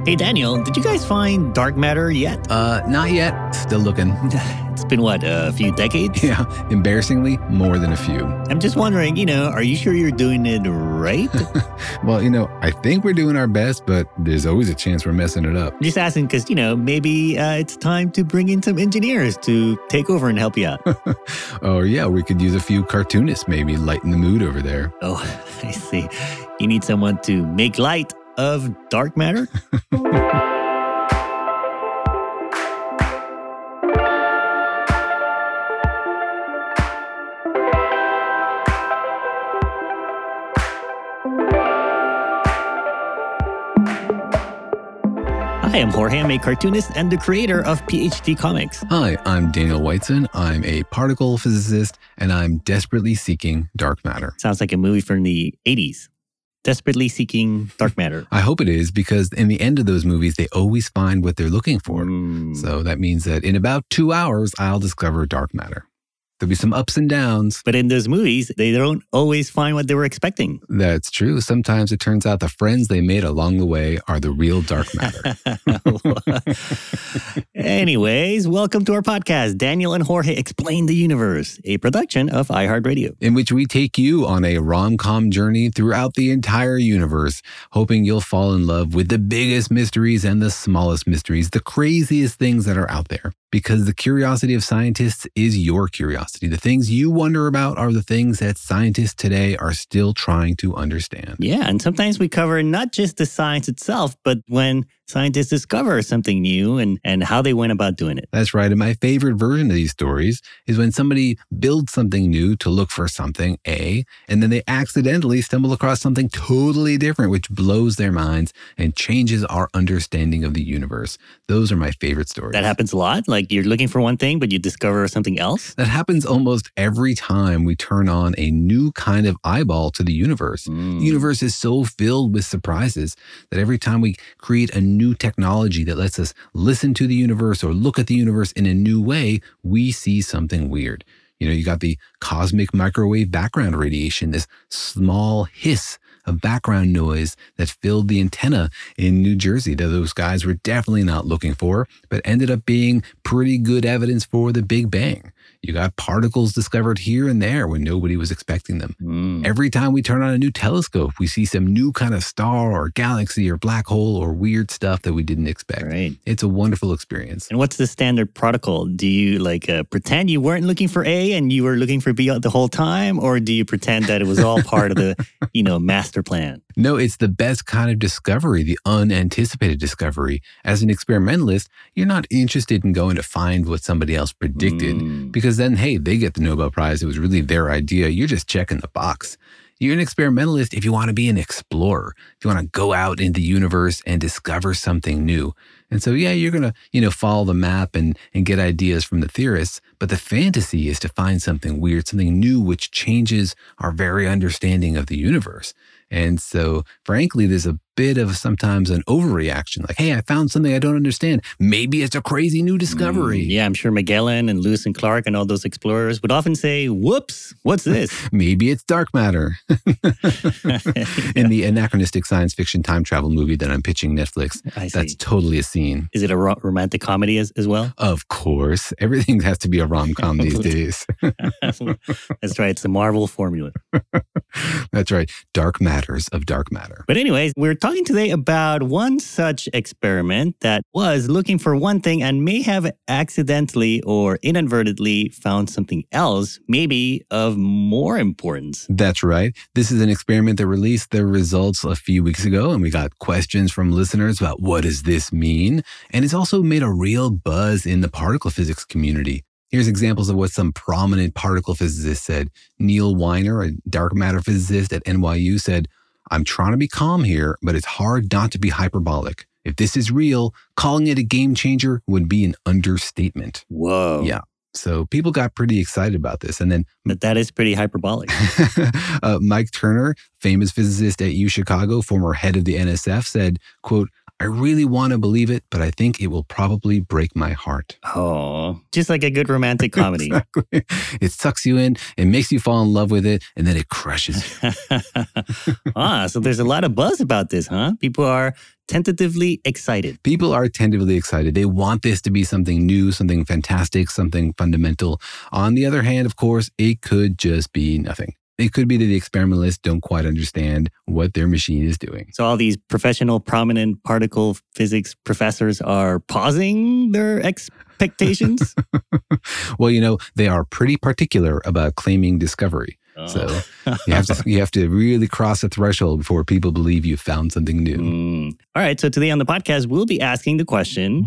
Hey, Daniel, did you guys find dark matter yet? Not yet. Still looking. It's been, what, a few decades? Yeah, embarrassingly, more than a few. I'm just wondering, are you sure you're doing it right? Well, I think we're doing our best, but there's always a chance we're messing it up. I'm just asking because, maybe it's time to bring in some engineers to take over and help you out. Oh, yeah, we could use a few cartoonists, maybe lighten the mood over there. Oh, I see. You need someone to make light of dark matter? Hi, I'm Jorge. I'm a cartoonist and the creator of PhD Comics. Hi, I'm Daniel Whiteson. I'm a particle physicist, and I'm desperately seeking dark matter. Sounds like a movie from the 80s. Desperately seeking dark matter. I hope it is, because in the end of those movies, they always find what they're looking for. So that means that in about 2 hours, I'll discover dark matter. There'll be some ups and downs. But in those movies, they don't always find what they were expecting. That's true. Sometimes it turns out the friends they made along the way are the real dark matter. Anyways, welcome to our podcast, Daniel and Jorge Explain the Universe, a production of iHeartRadio. In which we take you on a rom-com journey throughout the entire universe, hoping you'll fall in love with the biggest mysteries and the smallest mysteries, the craziest things that are out there. Because the curiosity of scientists is your curiosity. The things you wonder about are the things that scientists today are still trying to understand. Yeah, and sometimes we cover not just the science itself, but when scientists discover something new and how they went about doing it. That's right. And my favorite version of these stories is when somebody builds something new to look for something, A, and then they accidentally stumble across something totally different, which blows their minds and changes our understanding of the universe. Those are my favorite stories. That happens a lot? Like you're looking for one thing, but you discover something else? That happens almost every time we turn on a new kind of eyeball to the universe. The universe is so filled with surprises that every time we create a new technology that lets us listen to the universe or look at the universe in a new way, we see something weird. You got the cosmic microwave background radiation, this small hiss of background noise that filled the antenna in New Jersey that those guys were definitely not looking for, but ended up being pretty good evidence for the Big Bang. You got particles discovered here and there when nobody was expecting them. Every time we turn on a new telescope, we see some new kind of star or galaxy or black hole or weird stuff that we didn't expect. Right. It's a wonderful experience. And what's the standard protocol? Do you pretend you weren't looking for A and you were looking for B the whole time? Or do you pretend that it was all part of the, master plan? No, it's the best kind of discovery, the unanticipated discovery. As an experimentalist, you're not interested in going to find what somebody else predicted because then, hey, they get the Nobel Prize. It was really their idea. You're just checking the box. You're an experimentalist if you want to be an explorer, if you want to go out in the universe and discover something new. And so, yeah, you're going to, follow the map and get ideas from the theorists. But the fantasy is to find something weird, something new, which changes our very understanding of the universe. And so, frankly, there's a bit of sometimes an overreaction. Like, hey, I found something I don't understand. Maybe it's a crazy new discovery. Yeah, I'm sure Magellan and Lewis and Clark and all those explorers would often say, whoops, what's this? Maybe it's dark matter. In the anachronistic science fiction time travel movie that I'm pitching Netflix, that's totally a scene. Is it a romantic comedy as well? Of course. Everything has to be a rom-com these days. That's right. It's the Marvel formula. That's right. Dark matters of dark matter. But anyways, we're talking today about one such experiment that was looking for one thing and may have accidentally or inadvertently found something else, maybe of more importance. That's right. This is an experiment that released their results a few weeks ago, and we got questions from listeners about what does this mean? And it's also made a real buzz in the particle physics community. Here's examples of what some prominent particle physicists said. Neil Weiner, a dark matter physicist at NYU, said, "I'm trying to be calm here, but it's hard not to be hyperbolic. If this is real, calling it a game changer would be an understatement." Whoa. Yeah. So people got pretty excited about this. And then But that is pretty hyperbolic. Mike Turner, famous physicist at UChicago, former head of the NSF, said, quote, "I I really want to believe it, but I think it will probably break my heart. Oh, just like a good romantic comedy. Exactly. It sucks you in, it makes you fall in love with it, and then it crushes you. So there's a lot of buzz about this, huh? People are tentatively excited. People are tentatively excited. They want this to be something new, something fantastic, something fundamental. On the other hand, of course, it could just be nothing. It could be that the experimentalists don't quite understand what their machine is doing. So all these professional, prominent particle physics professors are pausing their expectations? Well, they are pretty particular about claiming discovery. Oh. So you have to really cross a threshold before people believe you found something new. All right. So today on the podcast, we'll be asking the question,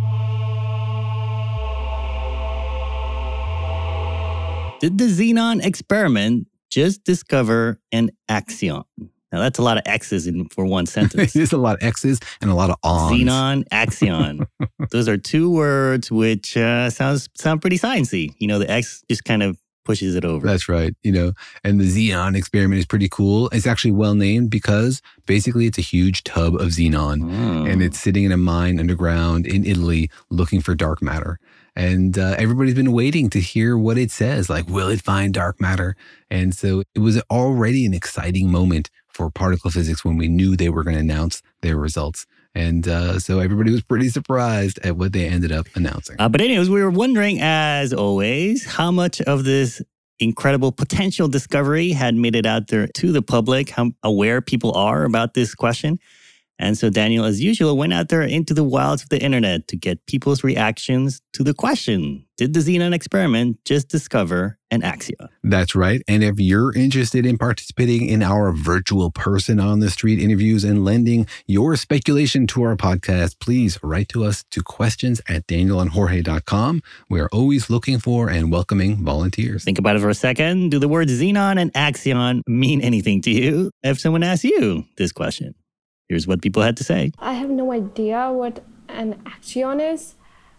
did the Xenon experiment just discover an axion? Now, that's a lot of X's for one sentence. There's a lot of X's and a lot of ons. Xenon, axion. Those are two words which sound pretty sciencey. The X just kind of pushes it over. That's right. And the Xenon experiment is pretty cool. It's actually well named because basically it's a huge tub of xenon and it's sitting in a mine underground in Italy looking for dark matter. And everybody's been waiting to hear what it says. Like, will it find dark matter? And so it was already an exciting moment for particle physics when we knew they were going to announce their results. And so everybody was pretty surprised at what they ended up announcing. But anyways, we were wondering, as always, how much of this incredible potential discovery had made it out there to the public, how aware people are about this question. And so Daniel, as usual, went out there into the wilds of the internet to get people's reactions to the question, did the Xenon experiment just discover an axion? That's right. And if you're interested in participating in our virtual person on the street interviews and lending your speculation to our podcast, please write to us to questions@danielandjorge.com. We are always looking for and welcoming volunteers. Think about it for a second. Do the words Xenon and axion mean anything to you if someone asks you this question? Here's what people had to say. I have no idea what an axion is,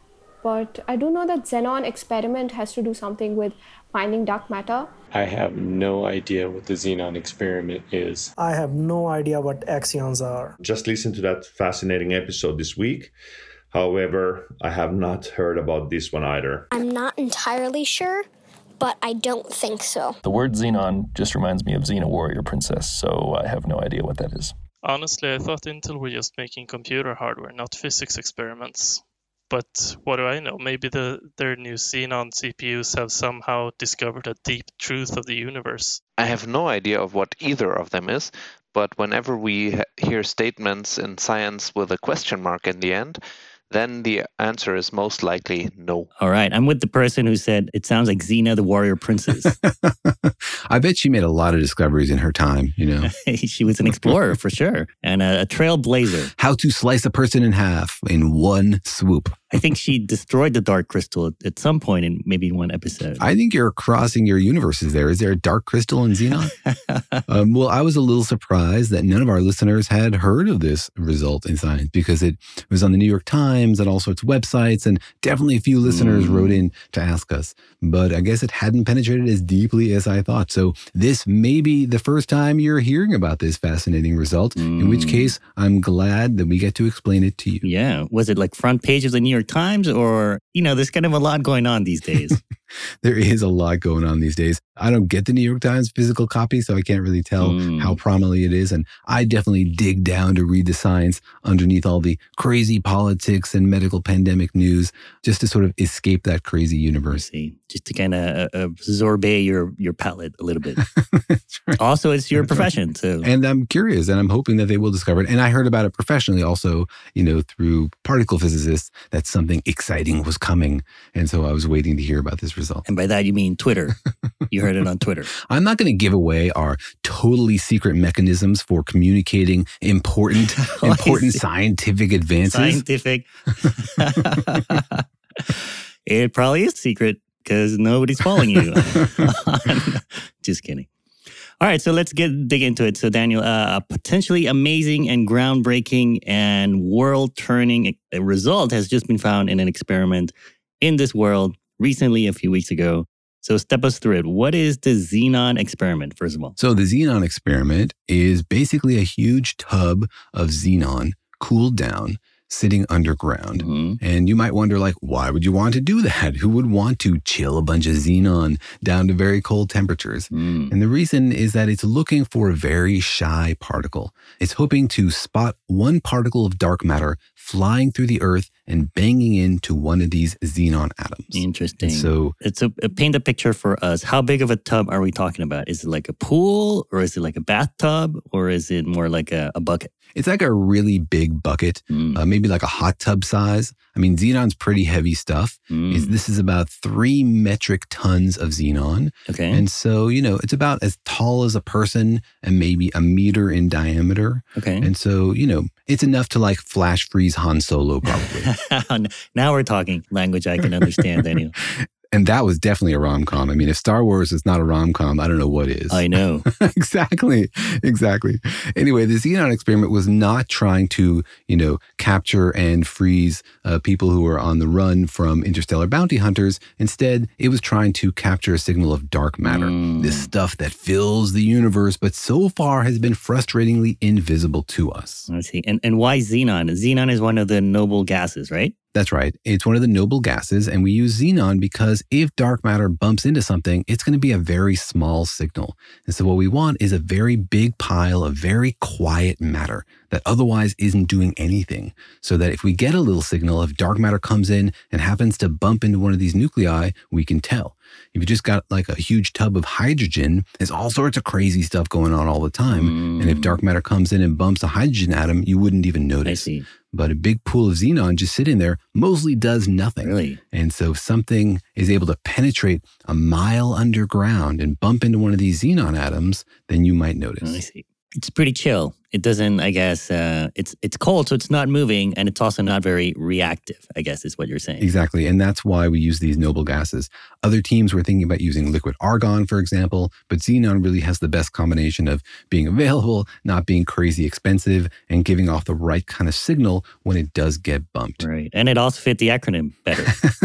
but I do know that Xenon experiment has to do something with finding dark matter. I have no idea what the Xenon experiment is. I have no idea what axions are. Just listened to that fascinating episode this week. However, I have not heard about this one either. I'm not entirely sure, but I don't think so. The word Xenon just reminds me of Xena Warrior Princess, so I have no idea what that is. Honestly, I thought Intel were just making computer hardware, not physics experiments. But what do I know? Maybe their new Xenon CPUs have somehow discovered a deep truth of the universe. I have no idea of what either of them is, but whenever we hear statements in science with a question mark in the end, then the answer is most likely no. All right. I'm with the person who said it sounds like Xena, the warrior princess. I bet she made a lot of discoveries in her time, She was an explorer for sure. And a trailblazer. How to slice a person in half in one swoop. I think she destroyed the dark crystal at some point in maybe one episode. I think you're crossing your universes there. Is there a dark crystal in Xenon? Well, I was a little surprised that none of our listeners had heard of this result in science because it was on the New York Times and all sorts of websites, and definitely a few listeners wrote in to ask us. But I guess it hadn't penetrated as deeply as I thought. So this may be the first time you're hearing about this fascinating result, in which case I'm glad that we get to explain it to you. Yeah. Was it like front page of the New York Times, or, there's kind of a lot going on these days? There is a lot going on these days. I don't get the New York Times physical copy, so I can't really tell how prominently it is. And I definitely dig down to read the science underneath all the crazy politics and medical pandemic news, just to sort of escape that crazy universe. Just to kind of sorbet your palate a little bit. Right. Also, it's your profession. So. And I'm curious, and I'm hoping that they will discover it. And I heard about it professionally also, through particle physicists, that something exciting was coming. And so I was waiting to hear about this result. And by that, you mean Twitter. You heard it on Twitter. I'm not going to give away our totally secret mechanisms for communicating important scientific advances. Scientific. It probably is secret because nobody's following you. Just kidding. All right, so let's dig into it. So Daniel, a potentially amazing and groundbreaking and world-turning result has just been found in an experiment in this world recently, a few weeks ago. So step us through it. What is the Xenon experiment, first of all? So the Xenon experiment is basically a huge tub of xenon cooled down sitting underground. And you might wonder, like, why would you want to do that? Who would want to chill a bunch of xenon down to very cold temperatures? And the reason is that it's looking for a very shy particle. It's hoping to spot one particle of dark matter flying through the Earth and banging into one of these xenon atoms. Interesting. And so it's paint a picture for us. How big of a tub are we talking about? Is it like a pool, or is it like a bathtub, or is it more like a bucket? it's like a really big bucket, maybe like a hot tub size. I mean, xenon's pretty heavy stuff. This is about 3 metric tons of xenon. Okay. And so, you know, it's about as tall as a person and maybe a meter in diameter. Okay. And so, you know, it's enough to like flash freeze Han Solo probably. Now we're talking language I can understand, Daniel. And that was definitely a rom-com. I mean, if Star Wars is not a rom-com, I don't know what is. I know. Exactly. Anyway, the Xenon experiment was not trying to, you know, capture and freeze people who were on the run from interstellar bounty hunters. Instead, it was trying to capture a signal of dark matter, this stuff that fills the universe, but so far has been frustratingly invisible to us. I see. And why xenon? Xenon is one of the noble gases, right? That's right. It's one of the noble gases, and we use xenon because if dark matter bumps into something, it's going to be a very small signal. And so what we want is a very big pile of very quiet matter that otherwise isn't doing anything, so that if we get a little signal, if dark matter comes in and happens to bump into one of these nuclei, we can tell. If you just got like a huge tub of hydrogen, there's all sorts of crazy stuff going on all the time. And if dark matter comes in and bumps a hydrogen atom, you wouldn't even notice. I see. But a big pool of xenon just sitting there mostly does nothing. Really? And so if something is able to penetrate a mile underground and bump into one of these xenon atoms, then you might notice. I see. It's pretty chill. It doesn't, I guess, it's cold, so it's not moving, and it's also not very reactive, I guess is what you're saying. Exactly, and that's why we use these noble gases. Other teams were thinking about using liquid argon, for example, but xenon really has the best combination of being available, not being crazy expensive, and giving off the right kind of signal when it does get bumped. Right, and it also fit the acronym better.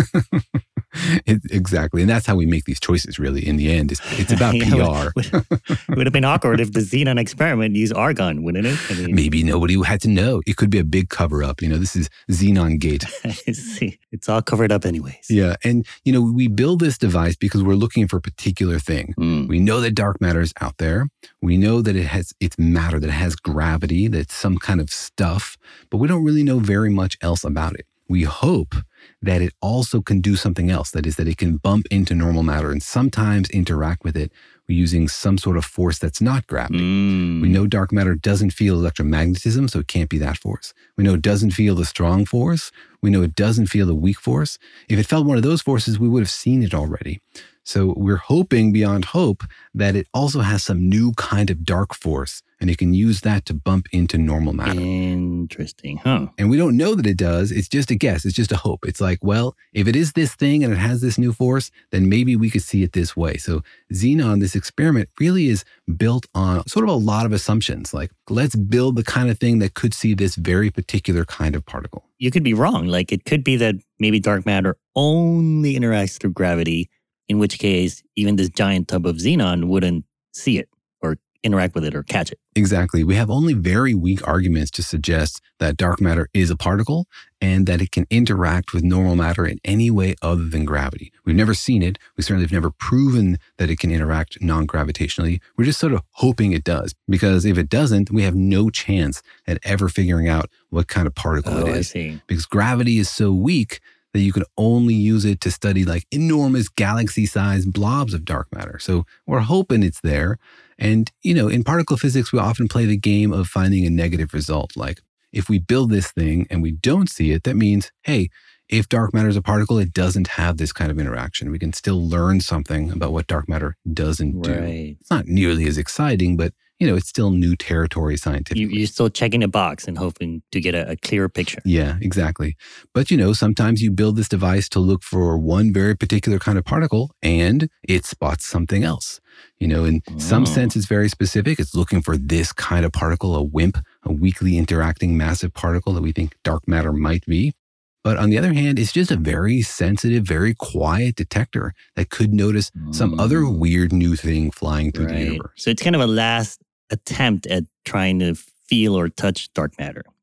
Exactly. And that's how we make these choices, really, in the end. It's about PR. It would have been awkward if the xenon experiment used argon, wouldn't it? I mean, maybe nobody had to know. It could be a big cover-up. You know, this is Xenon Gate. See, it's all covered up anyways. Yeah. And, you know, we build this device because we're looking for a particular thing. We know that dark matter is out there. We know that it's matter, that it has gravity, that it's some kind of stuff, but we don't really know very much else about it. We hope that it also can do something else. That is, that it can bump into normal matter and sometimes interact with it using some sort of force that's not gravity. We know dark matter doesn't feel electromagnetism, so it can't be that force. We know it doesn't feel the strong force. We know it doesn't feel the weak force. If it felt one of those forces, we would have seen it already. So we're hoping beyond hope that it also has some new kind of dark force, and it can use that to bump into normal matter. Interesting, huh? And we don't know that it does. It's just a guess. It's just a hope. It's like, well, if it is this thing and it has this new force, then maybe we could see it this way. So Xenon, this experiment, really is built on sort of a lot of assumptions. Like, let's build the kind of thing that could see this very particular kind of particle. You could be wrong. Like, it could be that maybe dark matter only interacts through gravity, in which case even this giant tub of xenon wouldn't see it or interact with it or catch it. Exactly. We have only very weak arguments to suggest that dark matter is a particle and that it can interact with normal matter in any way other than gravity. We've never seen it. We certainly have never proven that it can interact non-gravitationally. We're just sort of hoping it does, because if it doesn't, we have no chance at ever figuring out what kind of particle it is. I see. Because gravity is so weak that you can only use it to study like enormous galaxy-sized blobs of dark matter. So we're hoping it's there. And, you know, in particle physics, we often play the game of finding a negative result. Like, if we build this thing and we don't see it, that means, hey, if dark matter is a particle, it doesn't have this kind of interaction. We can still learn something about what dark matter doesn't do. Right. It's not nearly as exciting, but, you know, it's still new territory scientifically. You're still checking a box and hoping to get a clearer picture. Yeah, exactly. But, you know, sometimes you build this device to look for one very particular kind of particle and it spots something else. You know, in some sense, it's very specific. It's looking for this kind of particle, a WIMP, a weakly interacting massive particle that we think dark matter might be. But on the other hand, it's just a very sensitive, very quiet detector that could notice some other weird new thing flying through the universe. So it's kind of a last attempt at trying to feel or touch dark matter.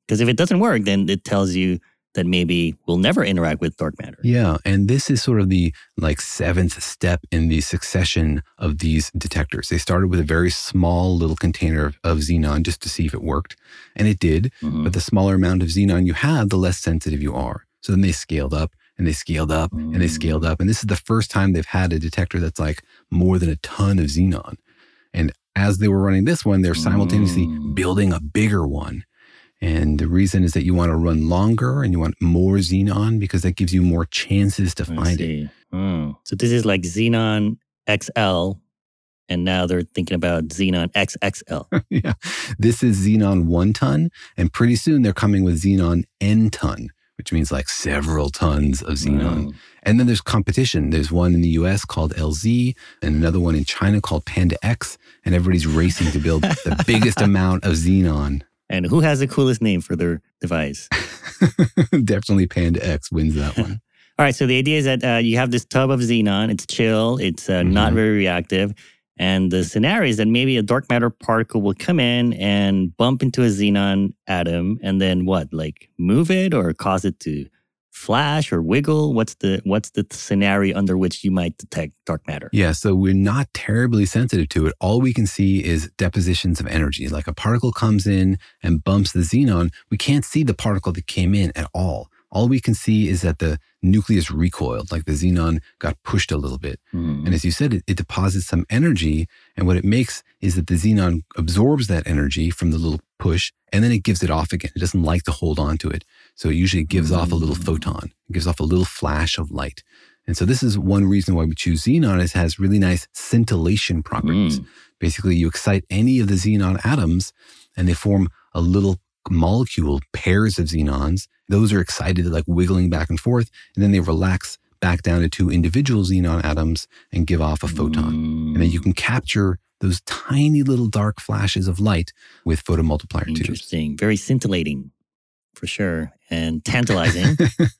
Because if it doesn't work, then it tells you that maybe we'll never interact with dark matter. Yeah, and this is sort of the seventh step in the succession of these detectors. They started with a very small little container of xenon just to see if it worked, and it did. Mm-hmm. But the smaller amount of xenon you have, the less sensitive you are. So then they scaled up, and they scaled up, and they scaled up. And this is the first time they've had a detector that's like more than a ton of xenon. And as they were running this one, they're simultaneously building a bigger one. And the reason is that you want to run longer and you want more xenon because that gives you more chances to find it. So this is like Xenon XL, and now they're thinking about Xenon XXL. Yeah. This is Xenon 1 ton, and pretty soon they're coming with Xenon N ton, which means like several tons of xenon. And then there's competition. There's one in the US called LZ and another one in China called Panda X, and everybody's racing to build the biggest amount of xenon. And who has the coolest name for their device? Definitely Panda X wins that one. All right, so the idea is that you have this tub of xenon. It's chill. It's not very reactive. And the scenario is that maybe a dark matter particle will come in and bump into a xenon atom and then what? Like move it or cause it to flash or wiggle? What's the scenario under which you might detect dark matter? Yeah, so we're not terribly sensitive to it. All we can see is depositions of energy. Like a particle comes in and bumps the xenon. We can't see the particle that came in at all. All we can see is that the nucleus recoiled, like the xenon got pushed a little bit. And as you said, it deposits some energy. And what it makes is that the xenon absorbs that energy from the little push, and then it gives it off again. It doesn't like to hold on to it. So it usually gives off a little photon. It gives off a little flash of light. And so this is one reason why we choose xenon. It has really nice scintillation properties. Basically, you excite any of the xenon atoms, and they form a little molecule, pairs of xenons. Those are excited, like wiggling back and forth, and then they relax back down to two individual xenon atoms and give off a photon. And then you can capture those tiny little dark flashes of light with photomultiplier tubes. Interesting. Very scintillating, for sure, and tantalizing.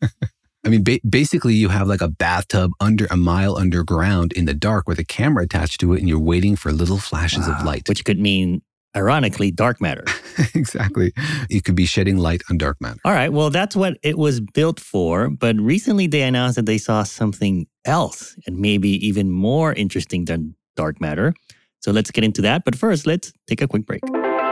I mean, basically, you have like a bathtub a mile underground in the dark with a camera attached to it, and you're waiting for little flashes of light. Which could mean, ironically, dark matter. Exactly. It could be shedding light on dark matter. All right. Well, that's what it was built for. But recently they announced that they saw something else and maybe even more interesting than dark matter. So let's get into that. But first, let's take a quick break.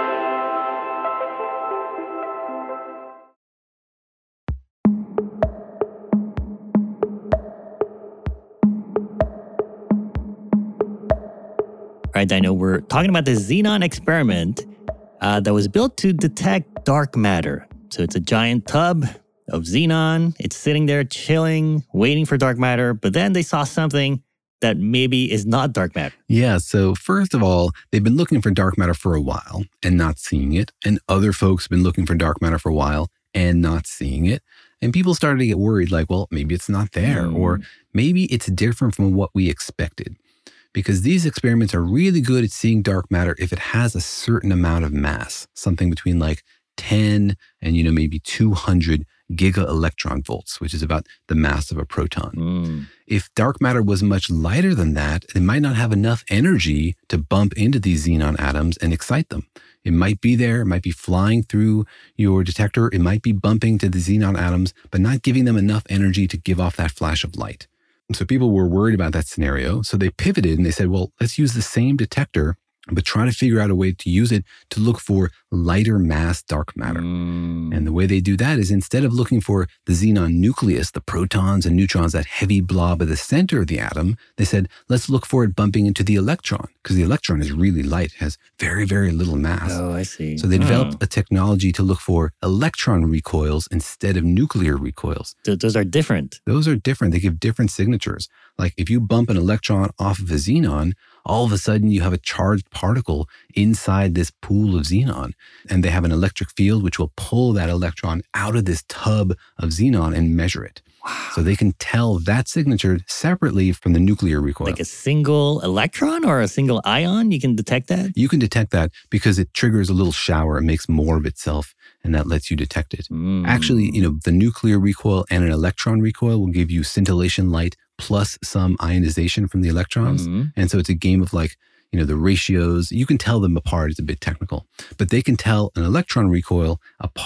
All right, Dino, we're talking about the Xenon experiment that was built to detect dark matter. So it's a giant tub of xenon. It's sitting there chilling, waiting for dark matter. But then they saw something that maybe is not dark matter. Yeah, so first of all, they've been looking for dark matter for a while and not seeing it. And other folks have been looking for dark matter for a while and not seeing it. And people started to get worried, like, well, maybe it's not there, or maybe it's different from what we expected. Because these experiments are really good at seeing dark matter if it has a certain amount of mass, something between like 10 and, maybe 200 giga-electron volts, which is about the mass of a proton. If dark matter was much lighter than that, it might not have enough energy to bump into these xenon atoms and excite them. It might be there, it might be flying through your detector, it might be bumping to the xenon atoms, but not giving them enough energy to give off that flash of light. So people were worried about that scenario. So they pivoted and they said, well, let's use the same detector, but try to figure out a way to use it to look for lighter mass dark matter. And the way they do that is instead of looking for the xenon nucleus, the protons and neutrons, that heavy blob at the center of the atom, they said, let's look for it bumping into the electron, because the electron is really light, it has very, very little mass. Oh, I see. So they developed a technology to look for electron recoils instead of nuclear recoils. Those are different. Those are different. They give different signatures. Like if you bump an electron off of a xenon, all of a sudden you have a charged particle inside this pool of xenon, and they have an electric field which will pull that electron out of this tub of xenon and measure it. Wow. So they can tell that signature separately from the nuclear recoil. Like a single electron or a single ion, you can detect that? You can detect that because it triggers a little shower. It makes more of itself, and that lets you detect it. Actually, the nuclear recoil and an electron recoil will give you scintillation light plus some ionization from the electrons. And so it's a game of like, the ratios. You can tell them apart. It's a bit technical. But they can tell an electron recoil apart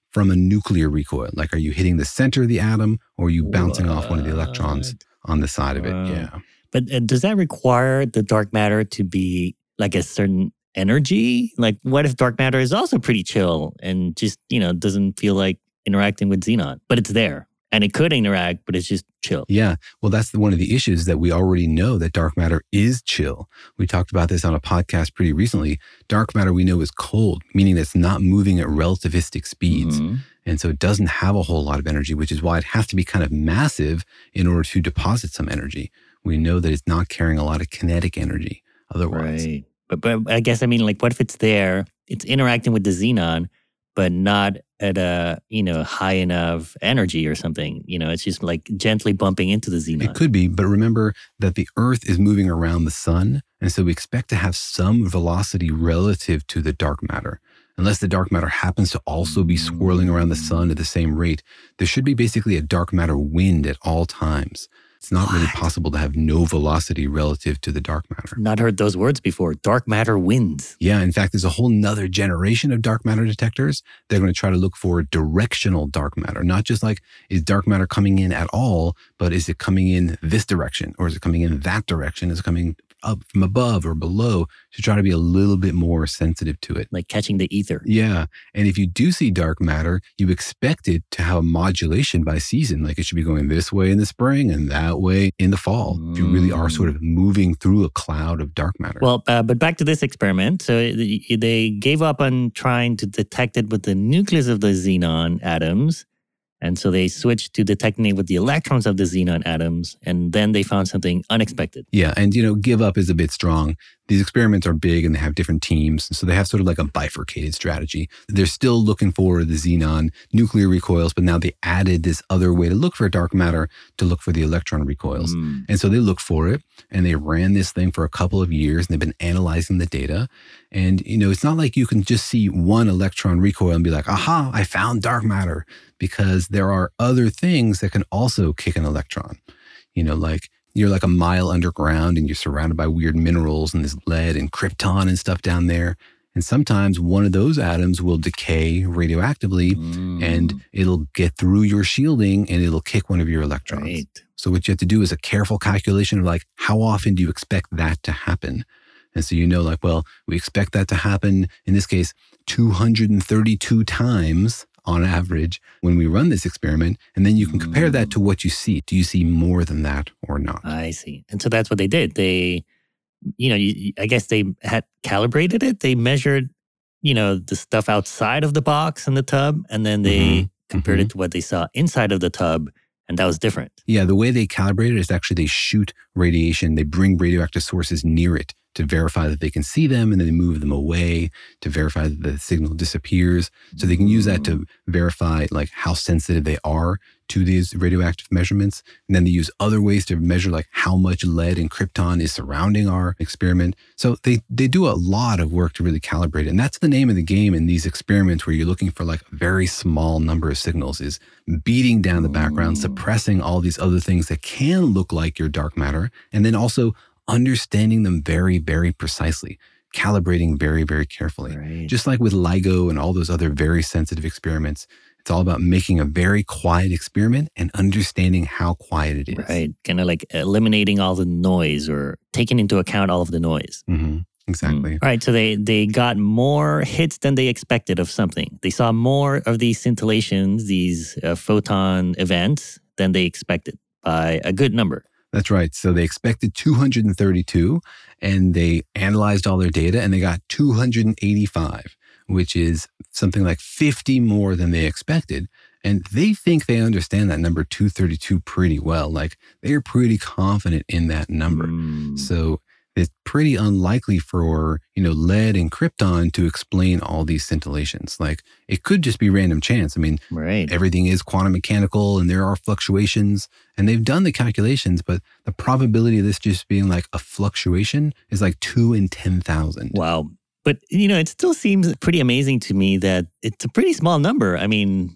from a nuclear recoil? Like, are you hitting the center of the atom or are you bouncing off one of the electrons on the side of it? Yeah. But does that require the dark matter to be like a certain energy? Like, what if dark matter is also pretty chill and just, doesn't feel like interacting with xenon, but it's there? And it could interact, but it's just chill. Yeah. Well, that's one of the issues, that we already know that dark matter is chill. We talked about this on a podcast pretty recently. Dark matter we know is cold, meaning that it's not moving at relativistic speeds. Mm-hmm. And so it doesn't have a whole lot of energy, which is why it has to be kind of massive in order to deposit some energy. We know that it's not carrying a lot of kinetic energy otherwise. Right. But I guess, like, what if it's there, it's interacting with the xenon, but not at a, high enough energy or something? It's just like gently bumping into the xenon. It could be, but remember that the Earth is moving around the sun. And so we expect to have some velocity relative to the dark matter. Unless the dark matter happens to also be swirling around the sun at the same rate, there should be basically a dark matter wind at all times. It's not really possible to have no velocity relative to the dark matter. Not heard those words before. Dark matter winds. Yeah, in fact, there's a whole nother generation of dark matter detectors. They're going to try to look for directional dark matter, not just like, is dark matter coming in at all, but is it coming in this direction or is it coming in that direction? Is it coming up from above or below, to try to be a little bit more sensitive to it. Like catching the ether. Yeah. And if you do see dark matter, you expect it to have modulation by season. Like it should be going this way in the spring and that way in the fall. You really are sort of moving through a cloud of dark matter. Well, but back to this experiment. So they gave up on trying to detect it with the nucleus of the xenon atoms. And so they switched to detecting it with the electrons of the xenon atoms, and then they found something unexpected. Yeah, and give up is a bit strong. These experiments are big and they have different teams, so they have sort of like a bifurcated strategy. They're still looking for the xenon nuclear recoils, but now they added this other way to look for dark matter, to look for the electron recoils. And so they looked for it, and they ran this thing for a couple of years, and they've been analyzing the data. And, it's not like you can just see one electron recoil and be like, aha, I found dark matter, because there are other things that can also kick an electron. Like you're like a mile underground and you're surrounded by weird minerals and there's lead and krypton and stuff down there. And sometimes one of those atoms will decay radioactively and it'll get through your shielding and it'll kick one of your electrons. Right. So what you have to do is a careful calculation of like, how often do you expect that to happen? And so like, well, we expect that to happen, in this case, 232 times on average when we run this experiment. And then you can compare that to what you see. Do you see more than that or not? I see. And so that's what they did. They, I guess they had calibrated it. They measured, the stuff outside of the box and the tub, and then they compared it to what they saw inside of the tub. And that was different. Yeah, the way they calibrate it is actually they shoot radiation. They bring radioactive sources near it to verify that they can see them, and then they move them away to verify that the signal disappears. So they can use that to verify like how sensitive they are to these radioactive measurements. And then they use other ways to measure like how much lead and krypton is surrounding our experiment. So they do a lot of work to really calibrate it. And that's the name of the game in these experiments, where you're looking for like a very small number of signals, is beating down the background, suppressing all these other things that can look like your dark matter, and then also understanding them very, very precisely, calibrating very, very carefully. Right. Just like with LIGO and all those other very sensitive experiments, it's all about making a very quiet experiment and understanding how quiet it is. Right. Kind of like eliminating all the noise or taking into account all of the noise. Exactly. All right. So they got more hits than they expected of something. They saw more of these scintillations, these photon events, than they expected by a good number. That's right. So they expected 232, and they analyzed all their data, and they got 285, which is something like 50 more than they expected. And they think they understand that number 232 pretty well. Like they're pretty confident in that number. So it's pretty unlikely for, lead and krypton to explain all these scintillations. Like it could just be random chance. I mean, everything is quantum mechanical and there are fluctuations, and they've done the calculations, but the probability of this just being like a fluctuation is like 2 in 10,000. Wow. But, it still seems pretty amazing to me that it's a pretty small number. I mean,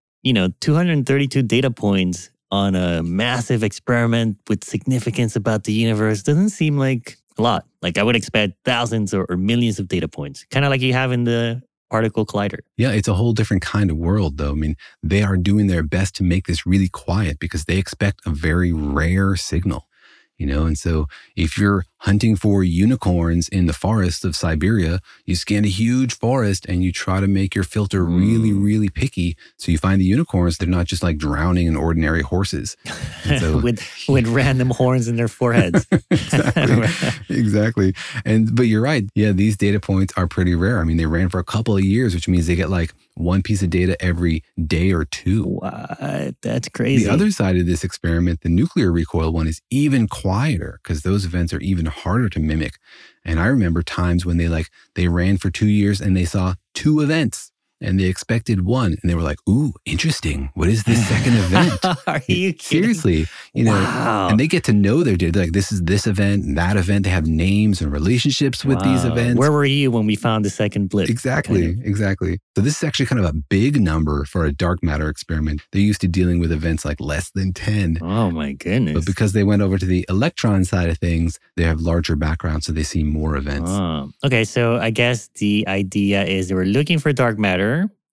232 data points on a massive experiment with significance about the universe doesn't seem like a lot. Like I would expect thousands or millions of data points, kind of like you have in the particle collider. Yeah, it's a whole different kind of world, though. I mean, they are doing their best to make this really quiet because they expect a very rare signal. And so if you're hunting for unicorns in the forests of Siberia, you scan a huge forest and you try to make your filter really, really picky. So you find the unicorns, they're not just like drowning in ordinary horses. So, with random horns in their foreheads. Exactly. But you're right. Yeah, these data points are pretty rare. I mean, they ran for a couple of years, which means they get like one piece of data every day or two. What? That's crazy. The other side of this experiment, the nuclear recoil one, is even quieter because those events are even harder to mimic. And I remember times when they ran for 2 years and they saw 2 events and they expected one and they were like, ooh, interesting. What is this second event? Are you kidding? Seriously. Wow. And they get to know their data. Like, this is this event and that event. They have names and relationships with these events. Where were you when we found the second blip? Exactly. So this is actually kind of a big number for a dark matter experiment. They're used to dealing with events like less than 10. Oh my goodness. But because they went over to the electron side of things, they have larger backgrounds, so they see more events. Oh. Okay, so I guess the idea is they were looking for dark matter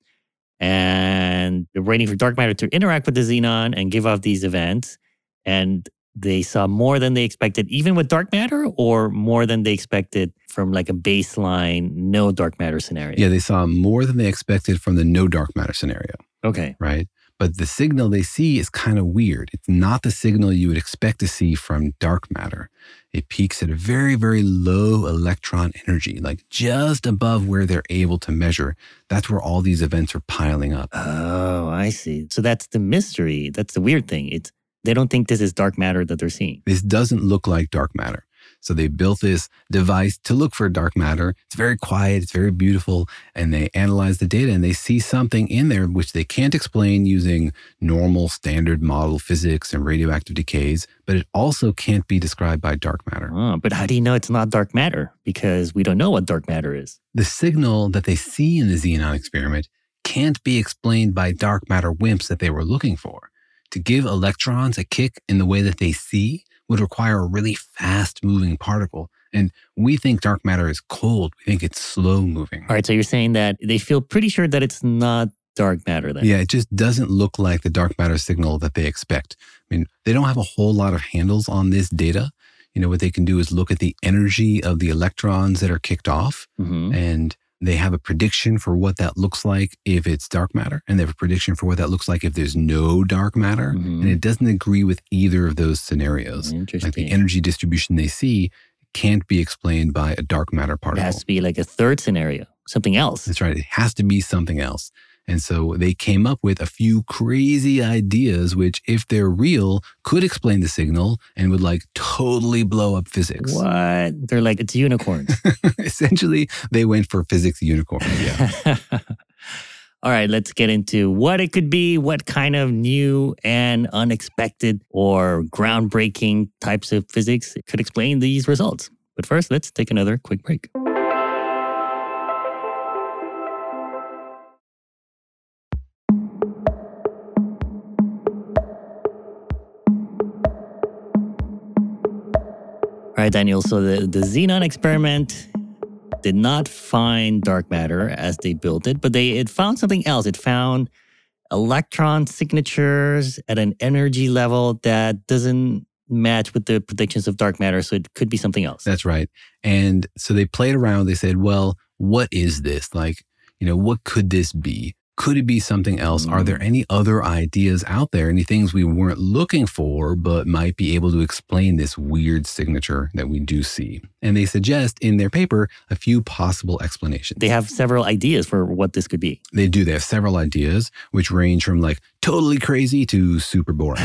and they're waiting for dark matter to interact with the xenon and give off these events. And they saw more than they expected, even with dark matter, or more than they expected from like a baseline no dark matter scenario? Yeah, they saw more than they expected from the no dark matter scenario. Okay. Right? But the signal they see is kind of weird. It's not the signal you would expect to see from dark matter. It peaks at a very, very low electron energy, like just above where they're able to measure. That's where all these events are piling up. Oh, I see. So that's the mystery. That's the weird thing. They don't think this is dark matter that they're seeing. This doesn't look like dark matter. So they built this device to look for dark matter. It's very quiet. It's very beautiful. And they analyze the data and they see something in there which they can't explain using normal standard model physics and radioactive decays, but it also can't be described by dark matter. Oh, but how do you know it's not dark matter? Because we don't know what dark matter is. The signal that they see in the xenon experiment can't be explained by dark matter WIMPs that they were looking for. To give electrons a kick in the way that they see would require a really fast-moving particle. And we think dark matter is cold. We think it's slow-moving. All right, so you're saying that they feel pretty sure that it's not dark matter then? Yeah, it just doesn't look like the dark matter signal that they expect. I mean, they don't have a whole lot of handles on this data. What they can do is look at the energy of the electrons that are kicked off, and they have a prediction for what that looks like if it's dark matter, and they have a prediction for what that looks like if there's no dark matter, and it doesn't agree with either of those scenarios. Interesting. Like the energy distribution they see can't be explained by a dark matter particle. It has to be like a third scenario, something else. That's right. It has to be something else. And so they came up with a few crazy ideas, which, if they're real, could explain the signal and would totally blow up physics. What? They're like, it's unicorns. Essentially, they went for physics unicorns. Yeah. All right, let's get into what it could be, what kind of new and unexpected or groundbreaking types of physics could explain these results. But first, let's take another quick break. All right, Daniel, so the xenon experiment did not find dark matter as they built it, but it found something else. It found electron signatures at an energy level that doesn't match with the predictions of dark matter, so it could be something else. That's right. And so they played around. They said, well, what is this? What could this be? Could it be something else? Are there any other ideas out there? Any things we weren't looking for, but might be able to explain this weird signature that we do see? And they suggest in their paper a few possible explanations. They have several ideas for what this could be. They do. They have several ideas, which range from totally crazy to super boring.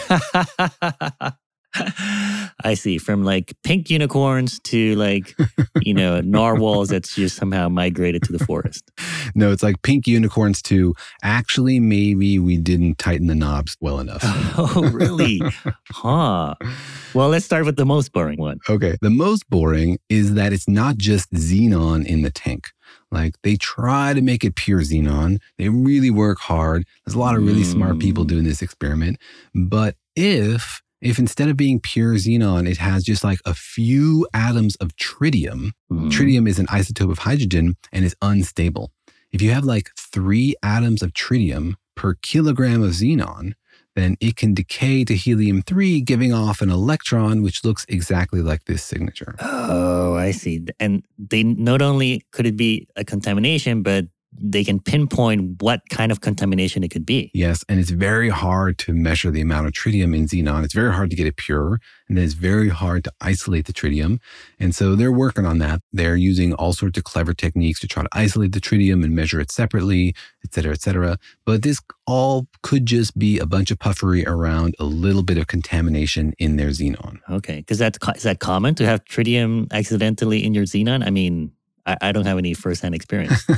I see. From pink unicorns to narwhals that's just somehow migrated to the forest. No, it's pink unicorns to actually maybe we didn't tighten the knobs well enough. Oh, really? Huh. Well, let's start with the most boring one. Okay. The most boring is that it's not just xenon in the tank. They try to make it pure xenon. They really work hard. There's a lot of really smart people doing this experiment. But if instead of being pure xenon, it has just a few atoms of tritium, tritium is an isotope of hydrogen and is unstable. if you have like 3 atoms of tritium per kilogram of xenon, then it can decay to helium-3, giving off an electron, which looks exactly like this signature. Oh, I see. And they not only could it be a contamination, but they can pinpoint what kind of contamination it could be. Yes, and it's very hard to measure the amount of tritium in xenon. It's very hard to get it pure, and then it's very hard to isolate the tritium. And so they're working on that. They're using all sorts of clever techniques to try to isolate the tritium and measure it separately, et cetera, et cetera. But this all could just be a bunch of puffery around a little bit of contamination in their xenon. Okay, because is that common to have tritium accidentally in your xenon? I mean, I don't have any firsthand experience.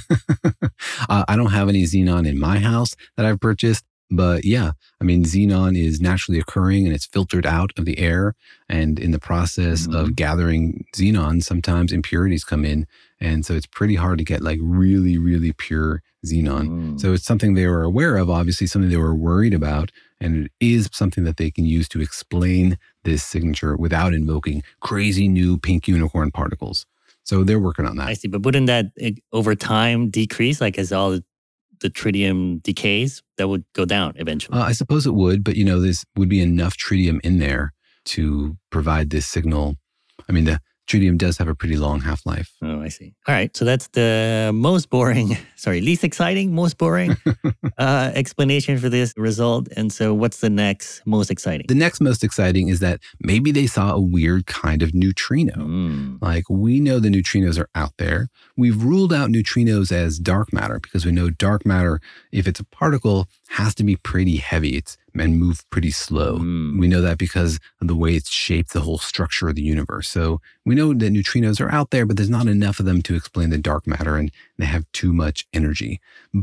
I don't have any xenon in my house that I've purchased, but yeah, I mean, xenon is naturally occurring and it's filtered out of the air. And in the process of gathering xenon, sometimes impurities come in. And so it's pretty hard to get like really, really pure xenon. So it's something they were aware of, obviously something they were worried about. And it is something that they can use to explain this signature without invoking crazy new pink unicorn particles. So they're working on that. I see. But wouldn't that over time decrease? Like as all the tritium decays, that would go down eventually? I suppose it would, but this would be enough tritium in there to provide this signal. I mean, the tritium does have a pretty long half-life. Oh, I see. All right. So that's the least exciting, most boring explanation for this result. And so what's the next most exciting? The next most exciting is that maybe they saw a weird kind of neutrino. Like we know the neutrinos are out there. We've ruled out neutrinos as dark matter because we know dark matter, if it's a particle, has to be pretty heavy and move pretty slow. We know that because of the way it's shaped the whole structure of the universe. So we know that neutrinos are out there, but there's not enough of them to explain the dark matter, and they have too much energy.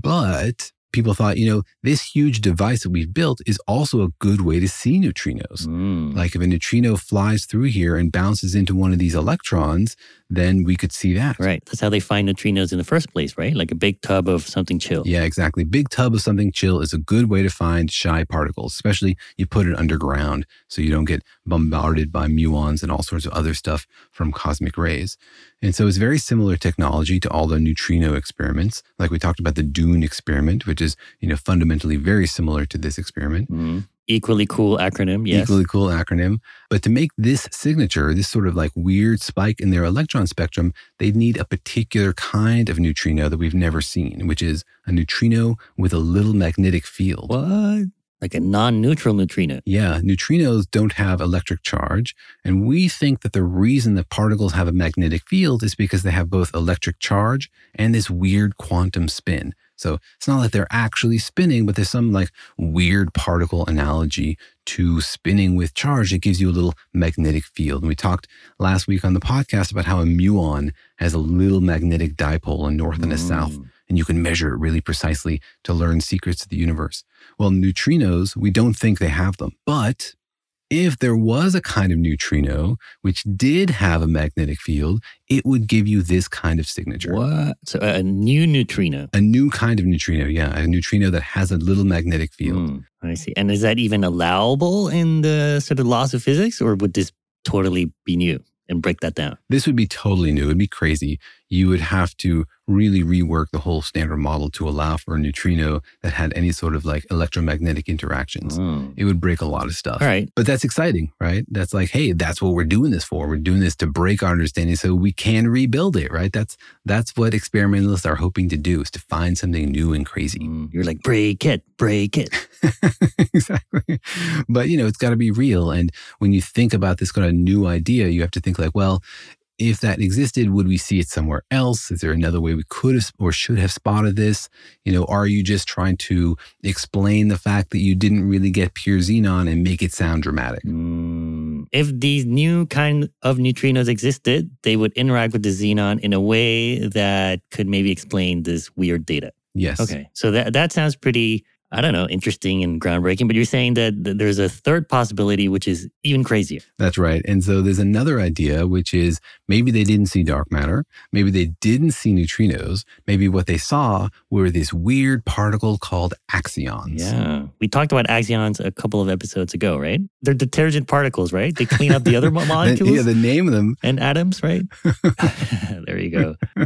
But people thought, this huge device that we've built is also a good way to see neutrinos. Like if a neutrino flies through here and bounces into one of these electrons, then we could see that. Right. That's how they find neutrinos in the first place, right? Like a big tub of something chill. Yeah, exactly. Big tub of something chill is a good way to find shy particles, especially you put it underground so you don't get bombarded by muons and all sorts of other stuff from cosmic rays. And so it's very similar technology to all the neutrino experiments. Like we talked about the Dune experiment, which is, fundamentally very similar to this experiment. Equally cool acronym, yes. Equally cool acronym. But to make this signature, this sort of like weird spike in their electron spectrum, they'd need a particular kind of neutrino that we've never seen, which is a neutrino with a little magnetic field. What? Like a non-neutral neutrino? Yeah, neutrinos don't have electric charge. And we think that the reason that particles have a magnetic field is because they have both electric charge and this weird quantum spin. So it's not like they're actually spinning, but there's some like weird particle analogy to spinning with charge. It gives you a little magnetic field. And we talked last week on the podcast about how a muon has a little magnetic dipole, a north and a south, and you can measure it really precisely to learn secrets of the universe. Well, neutrinos, we don't think they have them, but if there was a kind of neutrino which did have a magnetic field, it would give you this kind of signature. What? So a new neutrino? A new kind of neutrino, yeah. A neutrino that has a little magnetic field. I see. And is that even allowable in the sort of laws of physics, or would this totally be new and break that down? This would be totally new. It'd be crazy. You would have to really rework the whole standard model to allow for a neutrino that had any sort of like electromagnetic interactions. It would break a lot of stuff. All right. But that's exciting, right? That's like, hey, that's what we're doing this for. We're doing this to break our understanding so we can rebuild it, right? That's what experimentalists are hoping to do, is to find something new and crazy. You're like, break it. Exactly. But, it's got to be real. And when you think about this kind of new idea, you have to think like, well, if that existed, would we see it somewhere else? Is there another way we could have or should have spotted this? Are you just trying to explain the fact that you didn't really get pure xenon and make it sound dramatic? If these new kind of neutrinos existed, they would interact with the xenon in a way that could maybe explain this weird data. Yes. Okay. So that sounds pretty, I don't know, interesting and groundbreaking, but you're saying that there's a third possibility, which is even crazier. That's right. And so there's another idea, which is maybe they didn't see dark matter. Maybe they didn't see neutrinos. Maybe what they saw were this weird particle called axions. Yeah. We talked about axions a couple of episodes ago, right? They're detergent particles, right? They clean up the other molecules. Yeah, the name of them. And atoms, right? There you go.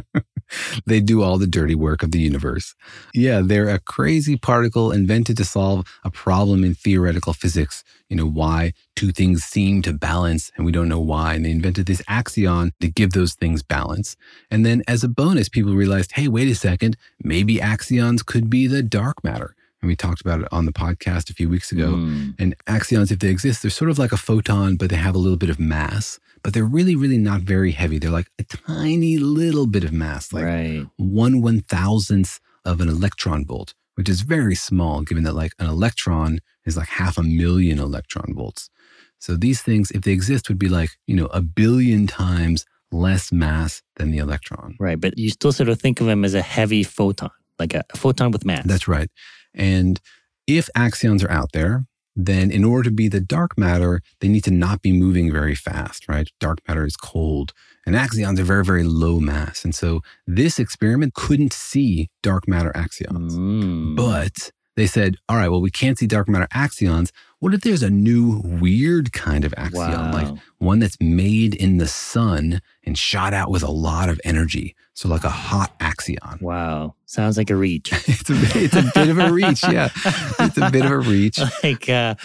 They do all the dirty work of the universe. Yeah, they're a crazy particle invented to solve a problem in theoretical physics. Why two things seem to balance and we don't know why. And they invented this axion to give those things balance. And then as a bonus, people realized, hey, wait a second, maybe axions could be the dark matter. And we talked about it on the podcast a few weeks ago. And axions, if they exist, they're sort of like a photon, but they have a little bit of mass. But they're really, really not very heavy. They're like a tiny little bit of mass, like 1/1000th of an electron volt, which is very small, given that like an electron is like 500,000 electron volts. So these things, if they exist, would be like, 1 billion times less mass than the electron. Right. But you still sort of think of them as a heavy photon, like a photon with mass. That's right. And if axions are out there, then in order to be the dark matter, they need to not be moving very fast, right? Dark matter is cold and axions are very, very low mass. And so this experiment couldn't see dark matter axions. But they said, all right, well, we can't see dark matter axions. What if there's a new weird kind of axion, like one that's made in the sun and shot out with a lot of energy? So like a hot axion. Wow. Sounds like a reach. It's a bit of a reach, yeah. It's a bit of a reach. Like,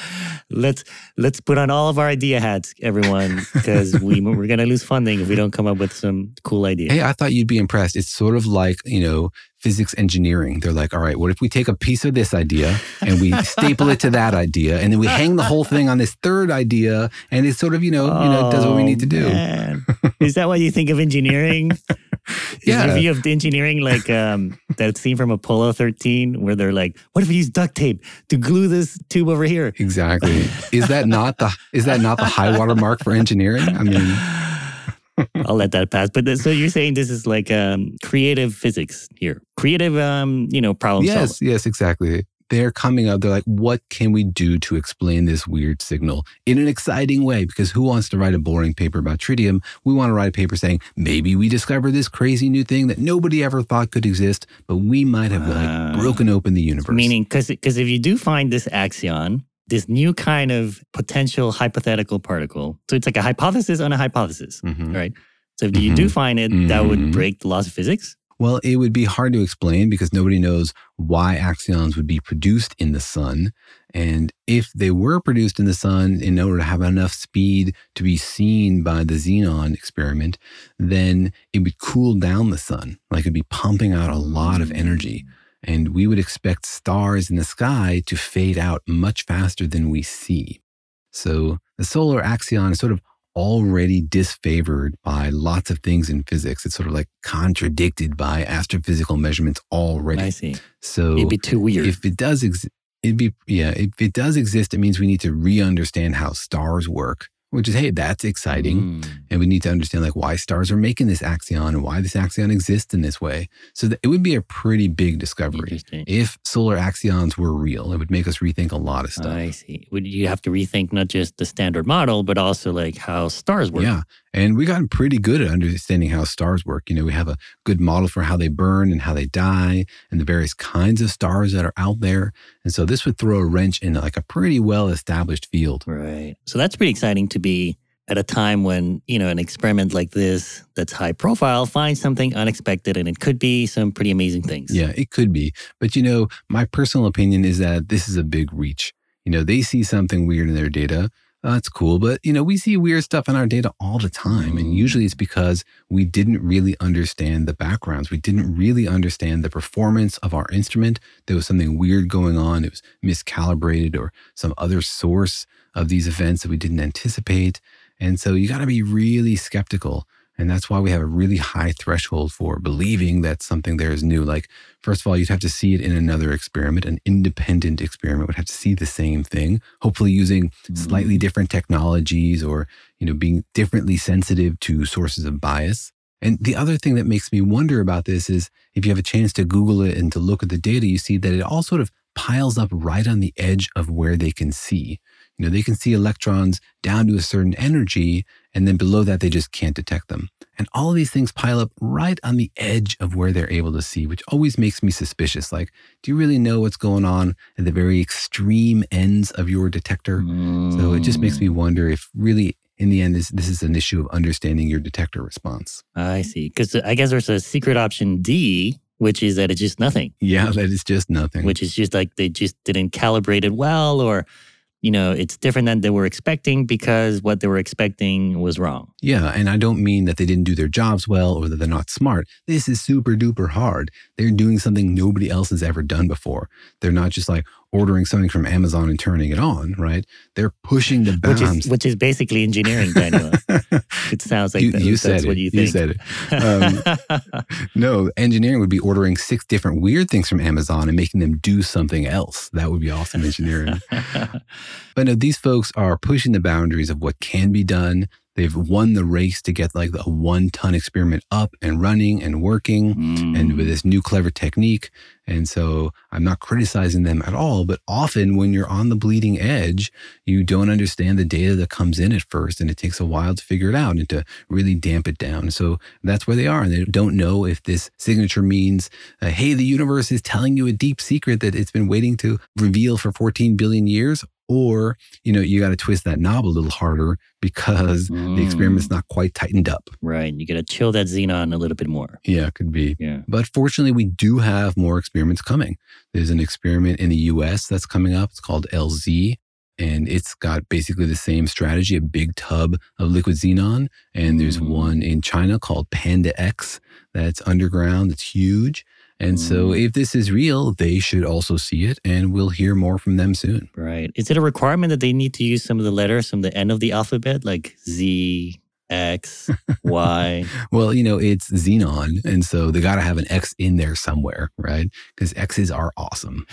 let's put on all of our idea hats, everyone, because we're going to lose funding if we don't come up with some cool idea. Hey, I thought you'd be impressed. It's sort of like, physics engineering. They're like, all right, what if we take a piece of this idea and we staple it to that idea, and then we hang the whole thing on this third idea, and it sort of, does what we need to do. Man. Is that what you think of engineering? Yeah. Is your view of engineering like that scene from Apollo 13 where they're like, what if we use duct tape to glue this tube over here? Exactly. Is that not the high water mark for engineering? I mean, I'll let that pass. But so you're saying this is like creative physics here. Creative, problem solving. Yes, exactly. They're coming up. They're like, what can we do to explain this weird signal in an exciting way? Because who wants to write a boring paper about tritium? We want to write a paper saying, maybe we discovered this crazy new thing that nobody ever thought could exist, but we might have broken open the universe. Meaning, because if you do find this axion, this new kind of potential hypothetical particle, so it's like a hypothesis on a hypothesis, right? So if you do find it, that would break the laws of physics? Well, it would be hard to explain because nobody knows why axions would be produced in the sun. And if they were produced in the sun in order to have enough speed to be seen by the xenon experiment, then it would cool down the sun. Like it'd be pumping out a lot of energy. And we would expect stars in the sky to fade out much faster than we see. So the solar axion is sort of already disfavored by lots of things in physics. It's sort of like contradicted by astrophysical measurements already. I see. So it'd be too weird. If it does exist, it means we need to re-understand how stars work, which is, hey, that's exciting. And we need to understand like why stars are making this axion and why this axion exists in this way. So it would be a pretty big discovery. If solar axions were real, it would make us rethink a lot of stuff. I see. Would you have to rethink not just the standard model, but also like how stars work? Yeah. And we've gotten pretty good at understanding how stars work. We have a good model for how they burn and how they die and the various kinds of stars that are out there. And so this would throw a wrench in like a pretty well-established field. Right. So that's pretty exciting to be at a time when, an experiment like this that's high profile finds something unexpected, and it could be some pretty amazing things. Yeah, it could be. But, my personal opinion is that this is a big reach. They see something weird in their data. That's cool. But, we see weird stuff in our data all the time. And usually it's because we didn't really understand the backgrounds. We didn't really understand the performance of our instrument. There was something weird going on. It was miscalibrated or some other source of these events that we didn't anticipate. And so you got to be really skeptical. And that's why we have a really high threshold for believing that something there is new. Like, first of all, you'd have to see it in another experiment. An independent experiment would have to see the same thing, hopefully using slightly different technologies or, being differently sensitive to sources of bias. And the other thing that makes me wonder about this is if you have a chance to Google it and to look at the data, you see that it all sort of piles up right on the edge of where they can see. They can see electrons down to a certain energy, and then below that, they just can't detect them. And all of these things pile up right on the edge of where they're able to see, which always makes me suspicious. Like, do you really know what's going on at the very extreme ends of your detector? So it just makes me wonder if really in the end, this is an issue of understanding your detector response. I see. Because I guess there's a secret option D, which is that it's just nothing. Yeah, that is just nothing. Which is just like they just didn't calibrate it well, or, it's different than they were expecting because what they were expecting was wrong. Yeah, and I don't mean that they didn't do their jobs well or that they're not smart. This is super duper hard. They're doing something nobody else has ever done before. They're not just like ordering something from Amazon and turning it on, right? They're pushing the bounds. Which is basically engineering, Daniel. It sounds like that's what you think. You said it. No, engineering would be ordering 6 different weird things from Amazon and making them do something else. That would be awesome engineering. But no, these folks are pushing the boundaries of what can be done. They've won the race to get like a 1-ton experiment up and running and working and with this new clever technique. And so I'm not criticizing them at all, but often when you're on the bleeding edge, you don't understand the data that comes in at first, and it takes a while to figure it out and to really damp it down. So that's where they are. And they don't know if this signature means, hey, the universe is telling you a deep secret that it's been waiting to reveal for 14 billion years. Or, you got to twist that knob a little harder because the experiment's not quite tightened up. Right. You got to chill that xenon a little bit more. Yeah, could be. Yeah. But fortunately, we do have more experiments coming. There's an experiment in the US that's coming up. It's called LZ. And it's got basically the same strategy, a big tub of liquid xenon. And there's one in China called Panda X that's underground. It's huge. And so if this is real, they should also see it, and we'll hear more from them soon. Right. Is it a requirement that they need to use some of the letters from the end of the alphabet, like Z, X, Y? Well, it's xenon, and so they got to have an X in there somewhere, right? Because X's are awesome.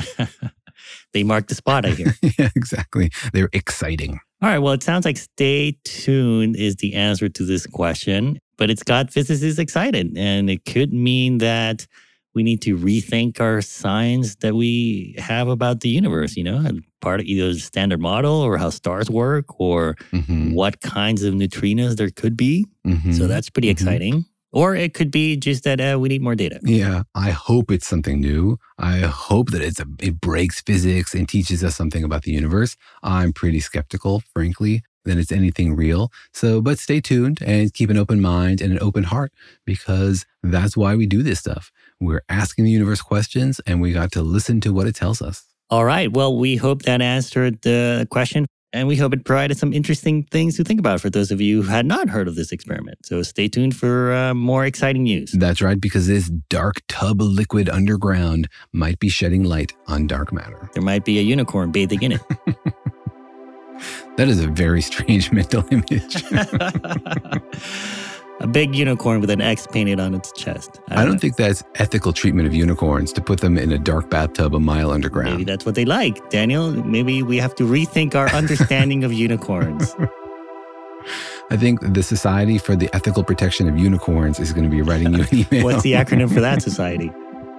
They mark the spot, I hear. Yeah, exactly. They're exciting. All right. Well, it sounds like stay tuned is the answer to this question, but it's got physicists excited, and it could mean that we need to rethink our science that we have about the universe, part of either the standard model or how stars work or what kinds of neutrinos there could be. So that's pretty exciting. Or it could be just that we need more data. Yeah, I hope it's something new. I hope that it breaks physics and teaches us something about the universe. I'm pretty skeptical, frankly, that it's anything real. But stay tuned and keep an open mind and an open heart, because that's why we do this stuff. We're asking the universe questions, and we got to listen to what it tells us. All right. Well, we hope that answered the question, and we hope it provided some interesting things to think about for those of you who had not heard of this experiment. So stay tuned for more exciting news. That's right, because this dark tub of liquid underground might be shedding light on dark matter. There might be a unicorn bathing in it. That is a very strange mental image. A big unicorn with an X painted on its chest. I don't think that's ethical treatment of unicorns to put them in a dark bathtub a mile underground. Maybe that's what they like, Daniel. Maybe we have to rethink our understanding of unicorns. I think the Society for the Ethical Protection of Unicorns is going to be writing you an email. What's the acronym for that society?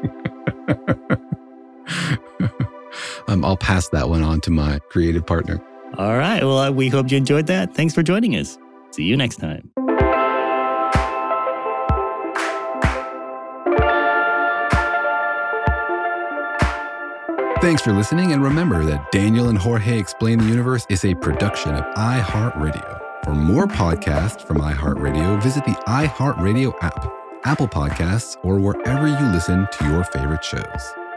I'll pass that one on to my creative partner. All right. Well, we hope you enjoyed that. Thanks for joining us. See you next time. Thanks for listening, and remember that Daniel and Jorge Explain the Universe is a production of iHeartRadio. For more podcasts from iHeartRadio, visit the iHeartRadio app, Apple Podcasts, or wherever you listen to your favorite shows.